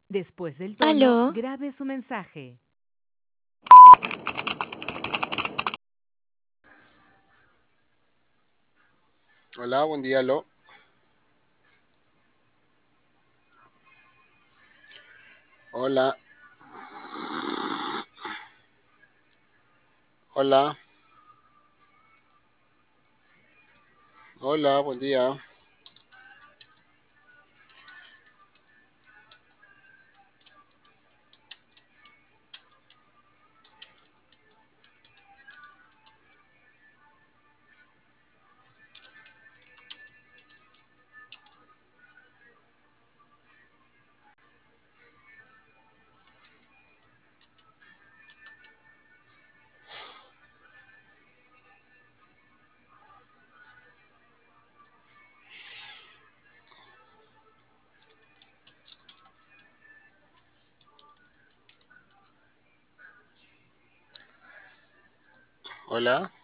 Después del tono, Aló, grabe su mensaje. Hola, buen día, aló. Hola, hola, hola, buen día. Hola.